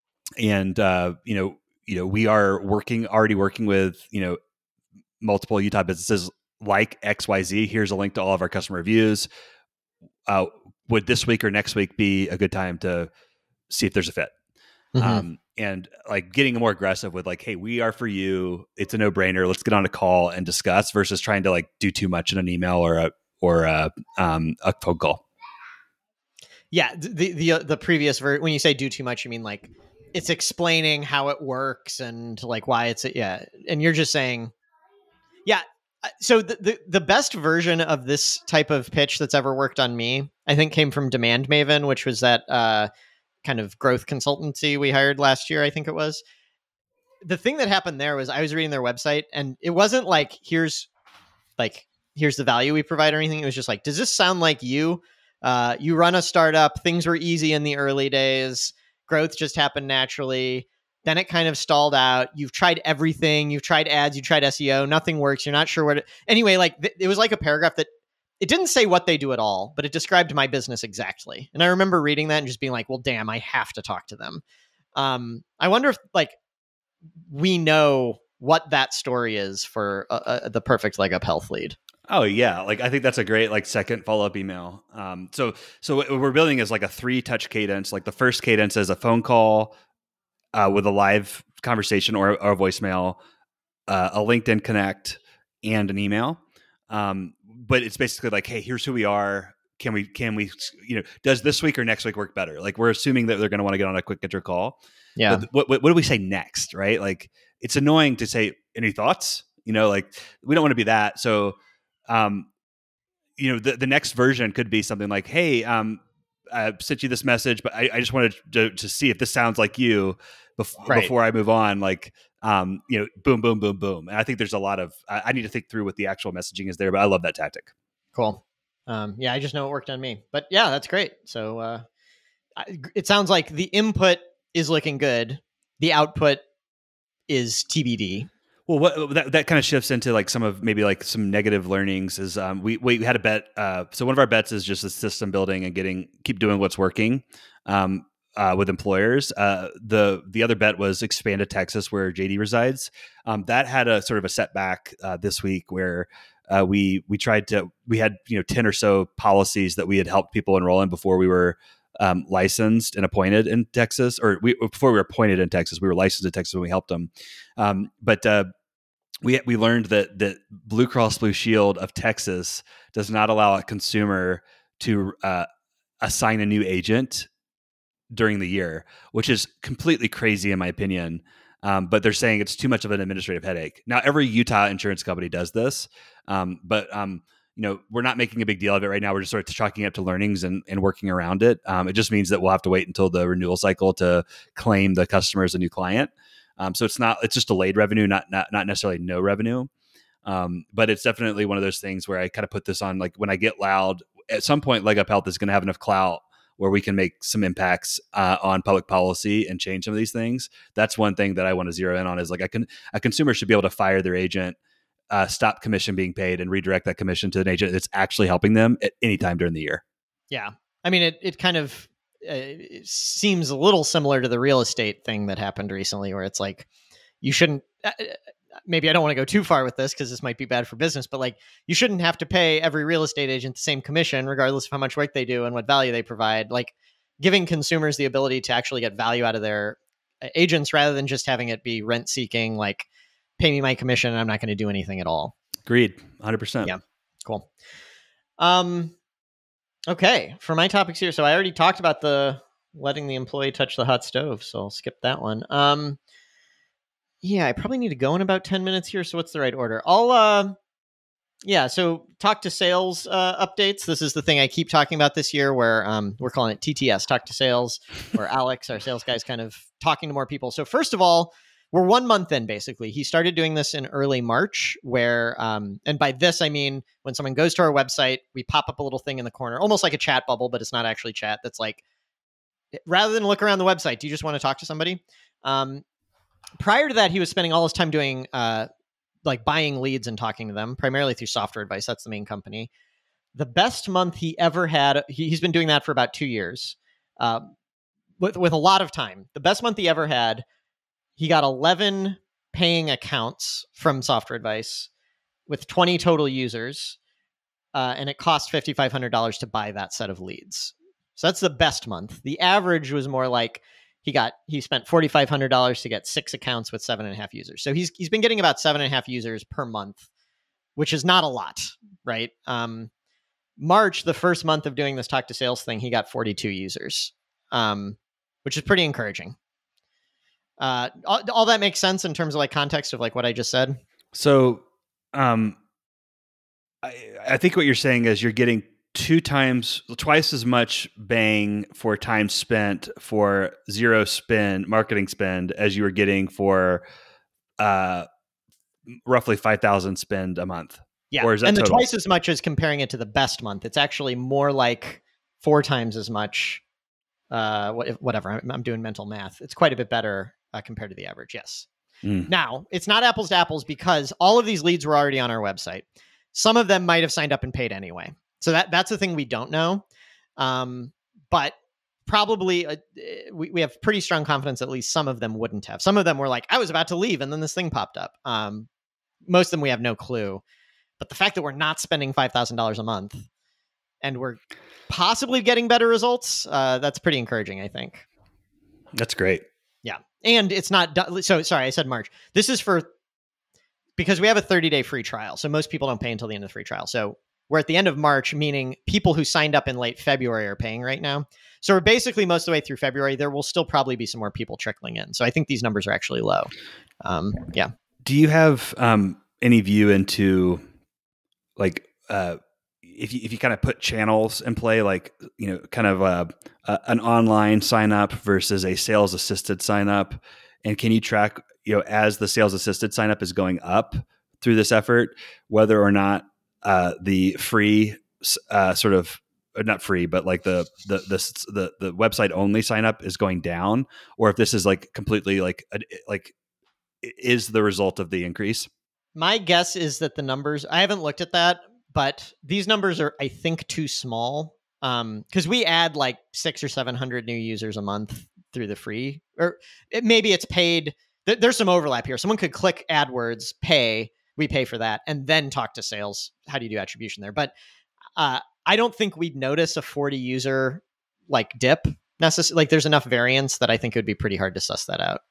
And, uh, you know, you know, we are working already working with, you know, multiple Utah businesses like X Y Z. Here's a link to all of our customer reviews. Uh, would this week or next week be a good time to see if there's a fit? Mm-hmm. Um, and like getting more aggressive with like, hey, we are for you. It's a no brainer. Let's get on a call and discuss versus trying to like do too much in an email or a, or a, um, a phone call. Yeah. The, the, uh, the previous ver- when you say do too much, you mean like it's explaining how it works and like why it's, a, yeah. And you're just saying, yeah. So the, the, the best version of this type of pitch that's ever worked on me, I think came from Demand Maven, which was that, uh, kind of growth consultancy we hired last year, I think it was. The thing that happened there was I was reading their website and it wasn't like, here's like, here's the value we provide or anything. It was just like, does this sound like you? Uh, you run a startup. Things were easy in the early days. Growth just happened naturally. Then it kind of stalled out. You've tried everything. You've tried ads. You tried S E O. Nothing works. You're not sure what it... Anyway, like th- it was like a paragraph that it didn't say what they do at all, but it described my business exactly. And I remember reading that and just being like, well, damn, I have to talk to them. Um, I wonder if like we know what that story is for uh, uh, the perfect leg up health lead. Oh yeah. Like I think that's a great like second follow-up email. Um, so, so what we're building is like a three touch cadence. Like the first cadence is a phone call uh, with a live conversation or, or a voicemail, uh, a LinkedIn connect and an email. Um, but it's basically like, hey, here's who we are. Can we, can we, you know, does this week or next week work better? Like we're assuming that they're going to want to get on a quick intro call. Yeah. But what, what, what do we say next? Right. Like it's annoying to say any thoughts, you know, like we don't want to be that. So, um, you know, the, the next version could be something like, hey, um, I sent you this message, but I, I just wanted to, to see if this sounds like you bef- right. before I move on. Like, um, you know, boom, boom, boom, boom. And I think there's a lot of, I, I need to think through what the actual messaging is there, but I love that tactic. Cool. Um, yeah, I just know it worked on me, but yeah, that's great. So, uh, I, it sounds like the input is looking good. The output is T B D. Well, what that, that kind of shifts into like some of maybe like some negative learnings is um, we we had a bet. Uh, so one of our bets is just the system building and getting keep doing what's working um, uh, with employers. Uh, the the other bet was expand to Texas where J D resides. Um, that had a sort of a setback uh, this week where uh, we we tried to we had you know ten or so policies that we had helped people enroll in before we were um, licensed and appointed in Texas, or we, before we were appointed in Texas, we were licensed in Texas when we helped them. Um, but uh, we we learned that that Blue Cross Blue Shield of Texas does not allow a consumer to uh, assign a new agent during the year, which is completely crazy in my opinion. Um, but they're saying it's too much of an administrative headache. Now, every Utah insurance company does this, um, but um, you know, we're not making a big deal of it right now. We're just sort of chalking it up to learnings and, and working around it. Um, it just means that we'll have to wait until the renewal cycle to claim the customer as a new client. Um, so it's not, it's just delayed revenue, not not not necessarily no revenue. Um, but it's definitely one of those things where I kind of put this on, like when I get loud, at some point, Leg Up Health is going to have enough clout where we can make some impacts uh, on public policy and change some of these things. That's one thing that I want to zero in on is like a, con- a consumer should be able to fire their agent, uh, stop commission being paid, and redirect that commission to an agent that's actually helping them at any time during the year. Yeah. I mean, it, it kind of uh, it seems a little similar to the real estate thing that happened recently where it's like, you shouldn't, uh, maybe I don't want to go too far with this because this might be bad for business, but like you shouldn't have to pay every real estate agent the same commission, regardless of how much work they do and what value they provide. Like giving consumers the ability to actually get value out of their agents rather than just having it be rent seeking, like pay me my commission and I'm not going to do anything at all. Agreed. one hundred percent. Yeah. Cool. Um, okay. For my topics here. So I already talked about the letting the employee touch the hot stove. So I'll skip that one. Um, Yeah, I probably need to go in about ten minutes here. So what's the right order? I'll, uh, yeah, so talk to sales uh, updates. This is the thing I keep talking about this year where um, we're calling it T T S, talk to sales, where Alex, our sales guy, is kind of talking to more people. So first of all, we're one month in, basically. He started doing this in early March where, um, and by this, I mean, when someone goes to our website, we pop up a little thing in the corner, almost like a chat bubble, but it's not actually chat. That's like, rather than look around the website, do you just want to talk to somebody? Um, Prior to that, he was spending all his time doing uh, like buying leads and talking to them, primarily through Software Advice. That's the main company. The best month he ever had, he, he's been doing that for about two years uh, with, with a lot of time. The best month he ever had, he got eleven paying accounts from Software Advice with twenty total users, uh, and it cost five thousand five hundred dollars to buy that set of leads. So that's the best month. The average was more like, He got he spent four thousand five hundred dollars to get six accounts with seven and a half users. So he's he's been getting about seven and a half users per month, which is not a lot, right? Um, March, the first month of doing this talk to sales thing, he got forty-two users, um, which is pretty encouraging. Uh, all, all that makes sense in terms of like context of like what I just said. So, um, I, I think what you're saying is you're getting two times, twice as much bang for time spent for zero spend marketing spend as you were getting for uh, roughly five thousand spend a month. Yeah. Or is that and the total? twice as much as comparing it to the best month. It's actually more like four times as much. Uh, whatever. I'm, I'm doing mental math. It's quite a bit better uh, compared to the average. Yes. Mm. Now, it's not apples to apples because all of these leads were already on our website. Some of them might have signed up and paid anyway. So that that's the thing we don't know. Um, but probably uh, we, we have pretty strong confidence at least some of them wouldn't have. Some of them were like, I was about to leave and then this thing popped up. Um, most of them we have no clue. But the fact that we're not spending five thousand dollars a month and we're possibly getting better results, uh, that's pretty encouraging, I think. That's great. Yeah. And it's not, do- so sorry, I said March. This is for, because we have a thirty-day free trial. So most people don't pay until the end of the free trial. So we're at the end of March, meaning people who signed up in late February are paying right now. So we're basically most of the way through February. There will still probably be some more people trickling in. So I think these numbers are actually low. Um, yeah. Do you have um, any view into like uh, if you, if you kind of put channels in play, like, you know, kind of a, a, an online sign up versus a sales assisted sign up? And can you track, you know, as the sales assisted sign up is going up through this effort, whether or not uh, the free uh, sort of, or not free, but like the, the, the, the, the website only sign up is going down, or if this is like completely like, a, like is the result of the increase? My guess is that the numbers, I haven't looked at that, but these numbers are, I think, too small. Um, cause we add like six or seven hundred new users a month through the free, or it, maybe it's paid. Th- there's some overlap here. Someone could click AdWords, pay, we pay for that, and then talk to sales. How do you do attribution there? But uh, I don't think we'd notice a forty user like dip necessarily. Like there's enough variance that I think it would be pretty hard to suss that out.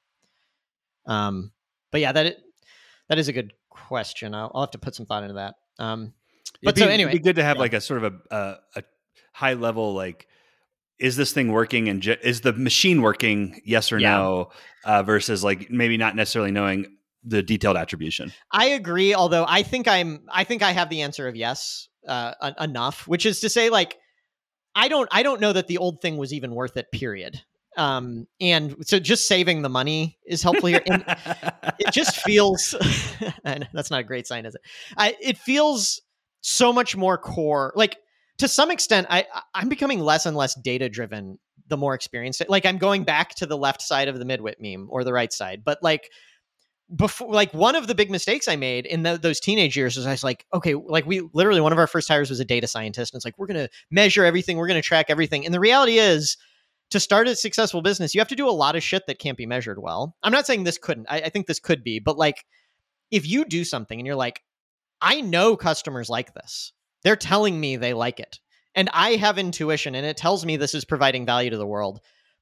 Um, but yeah, that that is a good question. I'll, I'll have to put some thought into that. Um, but it'd be, so anyway, it'd be good to have yeah. like a sort of a, a, a high level, like is this thing working, and ge- is the machine working? Yes or Yeah. no, uh, versus like maybe not necessarily knowing the detailed attribution. I agree. Although I think I'm, I think I have the answer of yes, uh, en- enough, which is to say, like, I don't, I don't know that the old thing was even worth it. Period. Um, and so just saving the money is helpful here. And it just feels, and that's not a great sign, is it? I, it feels so much more core. Like, to some extent, I, I'm becoming less and less data driven the more experienced. Like, I'm going back to the left side of the midwit meme or the right side, but like, before, like, one of the big mistakes I made in the, those teenage years was I was like, okay, like, we literally, one of our first hires was a data scientist, and it's like, we're going to measure everything, we're going to track everything. And the reality is, to start a successful business, you have to do a lot of shit that can't be measured well. I'm not saying this couldn't. I, I think this could be, but like, if you do something and you're like, I know customers like this, they're telling me they like it, and I have intuition, and it tells me this is providing value to the world.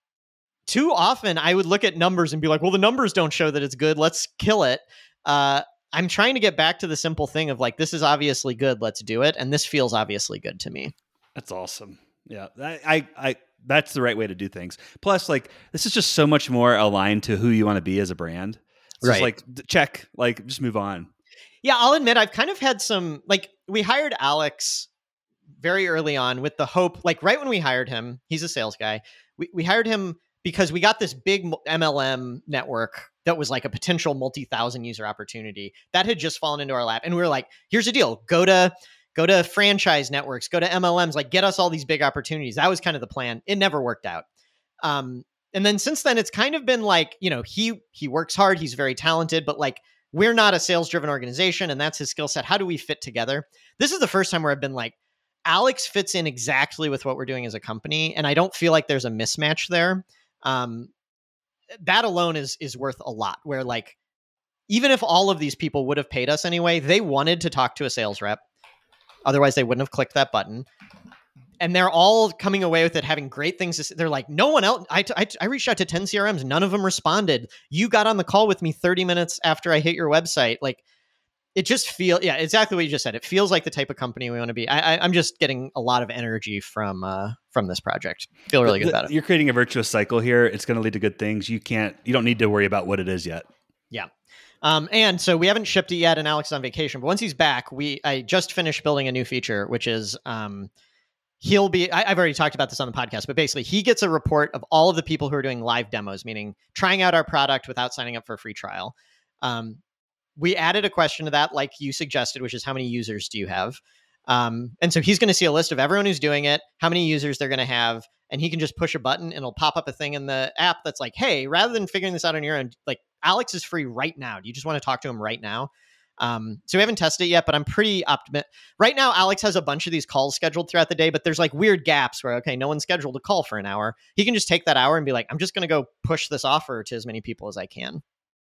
Too often I would look at numbers and be like, well, the numbers don't show that it's good. Let's kill it. Uh, I'm trying to get back to the simple thing of like, this is obviously good. Let's do it. And this feels obviously good to me. That's awesome. Yeah. I, I, I, that's the right way to do things. Plus, like, this is just so much more aligned to who you want to be as a brand. It's Right. just like, check, like, just move on. Yeah. I'll admit, I've kind of had some, like, we hired Alex very early on with the hope, like right when we hired him, he's a sales guy. We, we hired him because we got this big M L M network that was like a potential multi-thousand user opportunity that had just fallen into our lap. And we were like, here's the deal. Go to, go to franchise networks, go to M L Ms, like get us all these big opportunities. That was kind of the plan. It never worked out. Um, and then since then it's kind of been like, you know, he, he works hard. He's very talented, but like, we're not a sales driven organization, and that's his skill set. How do we fit together? This is the first time where I've been like, Alex fits in exactly with what we're doing as a company. And I don't feel like there's a mismatch there. Um, that alone is, is worth a lot, where like, even if all of these people would have paid us anyway, they wanted to talk to a sales rep. Otherwise they wouldn't have clicked that button. And they're all coming away with it, having great things to say. They're like, no one else, I, I, I reached out to ten C R Ms. None of them responded. You got on the call with me thirty minutes after I hit your website. Like, it just feels, yeah, exactly what you just said. It feels like the type of company we want to be. I, I, I'm just getting a lot of energy from uh, from this project. Feel really good about it. You're creating a virtuous cycle here. It's going to lead to good things. You can't, you don't need to worry about what it is yet. Yeah. Um, and so we haven't shipped it yet, and Alex is on vacation. But once he's back, we I just finished building a new feature, which is um, he'll be. I, I've already talked about this on the podcast, but basically he gets a report of all of the people who are doing live demos, meaning trying out our product without signing up for a free trial. Um, we added a question to that, like you suggested, which is how many users do you have? Um, and so he's going to see a list of everyone who's doing it, how many users they're going to have, and he can just push a button and it'll pop up a thing in the app that's like, hey, rather than figuring this out on your own, like Alex is free right now. Do you just want to talk to him right now? Um, so we haven't tested it yet, but I'm pretty optimistic. Right now, Alex has a bunch of these calls scheduled throughout the day, but there's like weird gaps where, okay, no one scheduled a call for an hour. He can just take that hour and be like, I'm just going to go push this offer to as many people as I can.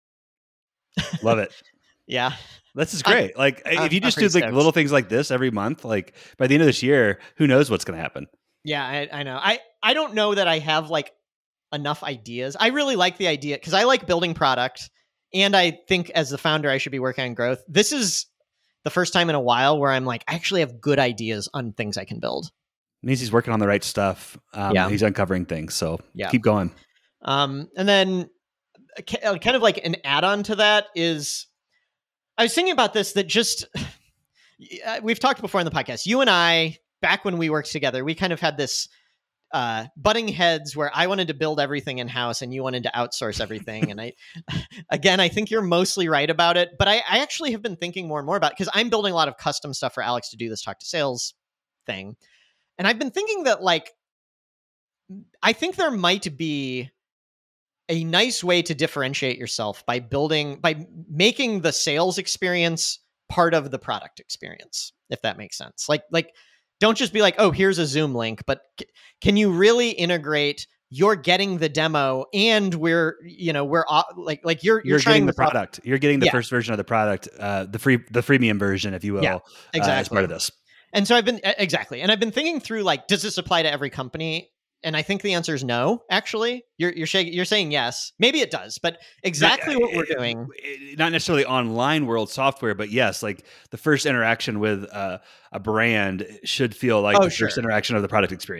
Love it. Yeah. This is great. I'm, like I'm, if you just do like stoked. little things like this every month, like by the end of this year, who knows what's going to happen? Yeah, I, I know. I, I don't know that I have like enough ideas. I really like the idea because I like building product, and I think as the founder, I should be working on growth. This is the first time in a while where I'm like, I actually have good ideas on things I can build. It means he's working on the right stuff. Um, Yeah. He's uncovering things. So Yeah. keep going. Um, and then uh, kind of like an add-on to that is, I was thinking about this, that just, we've talked before in the podcast, you and I, back when we worked together, we kind of had this uh, butting heads where I wanted to build everything in-house and you wanted to outsource everything. And I, again, I think you're mostly right about it, but I, I actually have been thinking more and more about it because I'm building a lot of custom stuff for Alex to do this talk to sales thing. And I've been thinking that, like, I think there might be a nice way to differentiate yourself by building, by making the sales experience part of the product experience, if that makes sense. Like, like, don't just be like, oh, here's a Zoom link, but c- can you really integrate? You're getting the demo, and we're, you know, we're uh, like, like you're, you're, You're trying getting the product. You're getting the Yeah. first version of the product, uh, the free, the freemium version, if you will, Yeah, exactly. uh, as part of this. And so I've been exactly, and I've been thinking through, like, does this apply to every company? And I think the answer is no. Actually, you're you're shaking, you're saying yes. Maybe it does, but exactly Not, what we're doing. Not necessarily online world software, but yes, like the first interaction with uh, a brand should feel like Oh, the sure. first interaction of the product experience.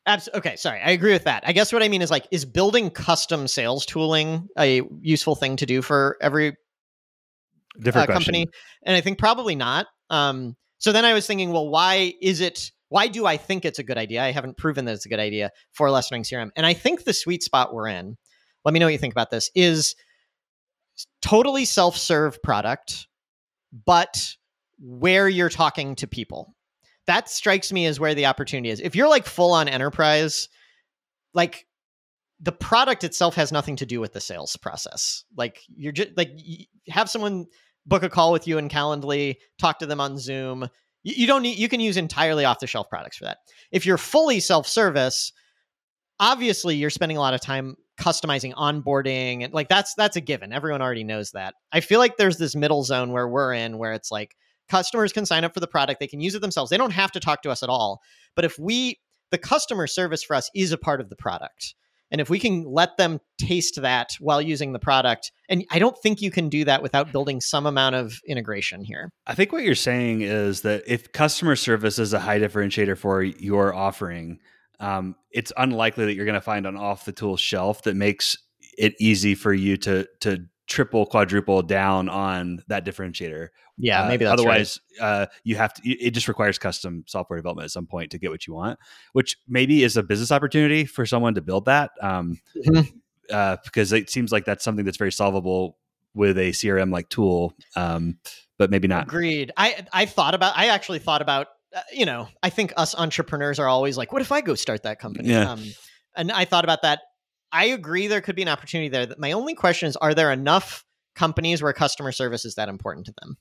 Abs- okay, sorry. I agree with that. I guess what I mean is like, is building custom sales tooling a useful thing to do for every Different uh, question. company? And I think probably not. Um, so then I was thinking, well, why is it, why do I think it's a good idea? I haven't proven that it's a good idea for less learning C R M. And I think the sweet spot we're in, let me know what you think about this, is totally self-serve product, but where you're talking to people. That strikes me as where the opportunity is. If you're like full on enterprise, like the product itself has nothing to do with the sales process. Like you're just like, you have someone book a call with you in Calendly, talk to them on Zoom. You, you don't need, you can use entirely off the shelf products for that. If you're fully self-service, obviously you're spending a lot of time customizing onboarding, and like that's that's a given. Everyone already knows that. I feel like there's this middle zone where we're in, where it's like customers can sign up for the product, they can use it themselves, they don't have to talk to us at all. But if we, the customer service for us is a part of the product, and if we can let them taste that while using the product, and I don't think you can do that without building some amount of integration here. I think what you're saying is that if customer service is a high differentiator for your offering, um, it's unlikely that you're going to find an off the tool shelf that makes it easy for you to to triple, quadruple down on that differentiator. Yeah, maybe uh, that's otherwise, right. uh, you have to. It just requires custom software development at some point to get what you want, which maybe is a business opportunity for someone to build that, um, mm-hmm. uh, because it seems like that's something that's very solvable with a C R M like tool, um, but maybe not. Agreed. I I thought about. I actually thought about. Uh, you know, I think us entrepreneurs are always like, "What if I go start that company?" Yeah. Um, and I thought about that. I agree there could be an opportunity there. My only question is, are there enough companies where customer service is that important to them?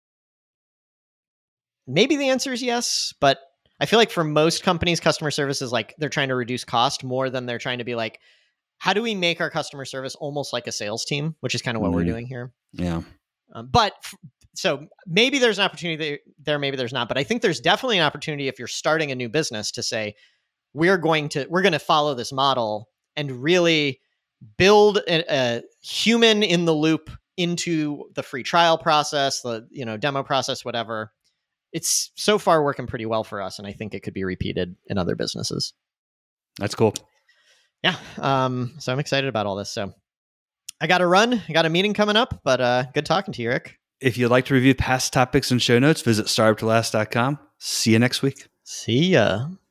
Maybe the answer is yes, but I feel like for most companies, customer service is like they're trying to reduce cost more than they're trying to be like, how do we make our customer service almost like a sales team, which is kind of what mm. we're doing here. Yeah. Um, but f- so maybe there's an opportunity there, there, maybe there's not, but I think there's definitely an opportunity if you're starting a new business to say, we're going to, we're going to follow this model and really build a, a human in the loop into the free trial process, the, you know, demo process, whatever. It's so far working pretty well for us. And I think it could be repeated in other businesses. That's cool. Yeah. Um, so I'm excited about all this. So I got to run. I got a meeting coming up, but uh, good talking to you, Rick. If you'd like to review past topics and show notes, visit startup to last dot com. See you next week. See ya.